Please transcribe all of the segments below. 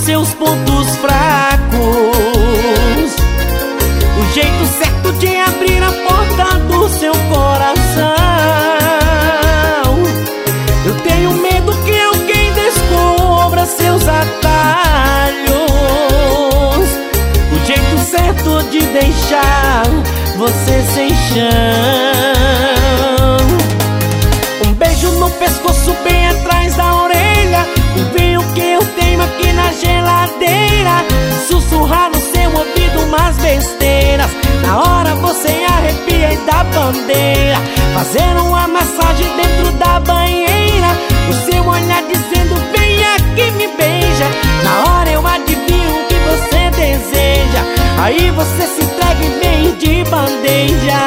seus pontos fracos, o jeito certo de abrir a porta do seu coração. Eu tenho medo que alguém descubra seus atalhos, o jeito certo de deixar você sem chão. Um beijo no pescoço bem atrás da orelha, um vinho que eu tenho aqui na geladeira, sussurrar no seu ouvido umas besteiras, na hora você arrepia e dá bandeira, fazer uma massagem dentro da banheira, o seu olhar dizendo vem aqui me beija, na hora eu adivinho o que você deseja, aí você se entrega e vem de bandeja.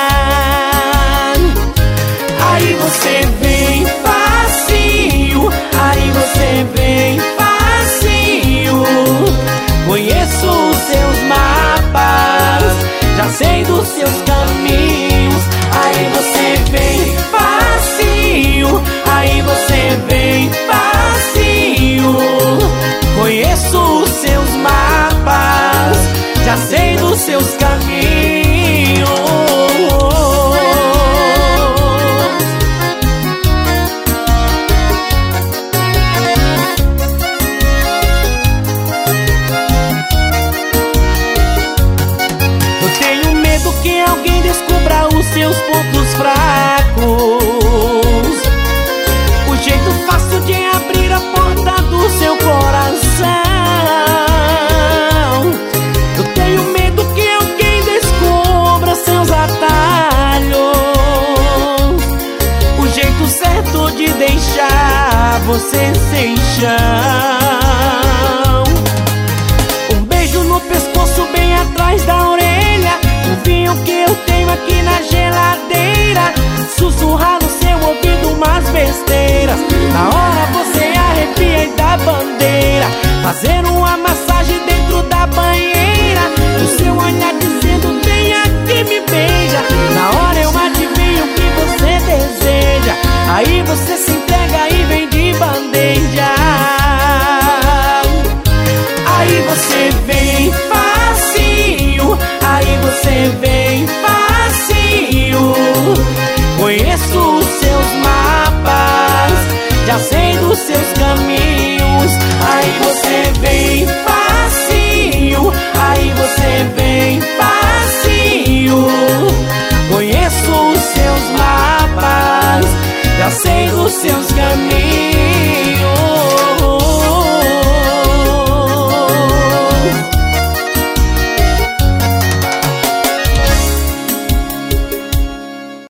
Aí você vem facinho, aí você vem facinho. Conheço os seus mapas, já sei dos seus caminhos. Aí você vem facinho, aí você vem facinho. Conheço os seus mapas, já sei dos seus caminhos. Que alguém descubra os seus pontos fracos, o jeito fácil de abrir a porta do seu coração. Eu tenho medo que alguém descubra seus atalhos, o jeito certo de deixar você sem chão. Um beijo no pescoço bem atrás da orelha, o vinho que eu tenho aqui na geladeira, sussurrar no seu ouvido umas besteiras, na hora você arrepia e dá bandeira, fazer uma massagem dentro da banheira, o seu olhar dizendo vem aqui me beija, na hora eu adivinho o que você deseja, aí você se entrega e vem de bandeja. Aí você vem facinho, aí você vem facinho. Conheço os seus mapas, já sei dos seus caminhos. Aí você vem facinho, aí você vem facinho. Conheço os seus mapas, já sei dos seus caminhos.